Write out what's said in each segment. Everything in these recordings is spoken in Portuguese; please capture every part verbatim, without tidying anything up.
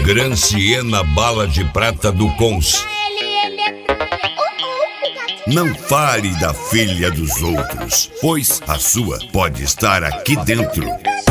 Granciena Bala de Prata do Cons. Não fale da filha dos outros, pois a sua pode estar aqui dentro.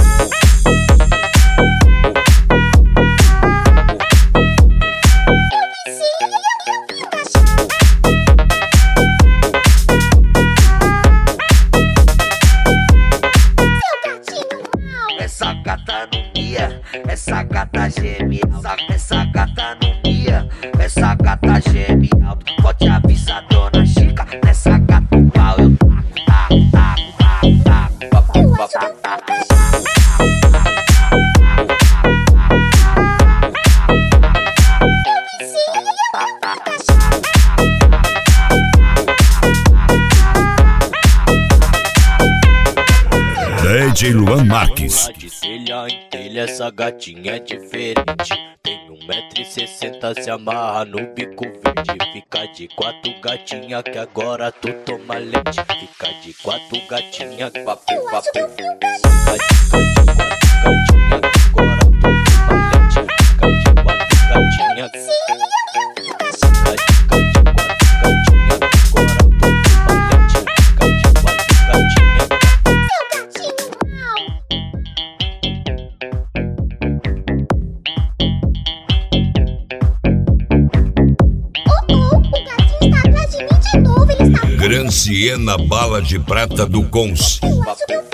Essa gata não mia, essa gata genial, essa gata não mia, essa gata genial. Pode avisar dona Chica, nessa gata o pau eu taco, taco, taco, taco, taco, taco, taco. D J Luan Marques. De telha em telha, essa gatinha é diferente. Tem um metro e sessenta, se amarra no bico verde. Fica de quatro gatinha que agora tu toma leite. Fica de quatro gatinha, papo, papo. Fica de quatro gatinha que agora tu toma leite. Fica de quatro gatinha. Fica de quatro gatinha que agora tu toma leite. Fica de quatro gatinha. Granciena Bala de Prata do Cons. Papo,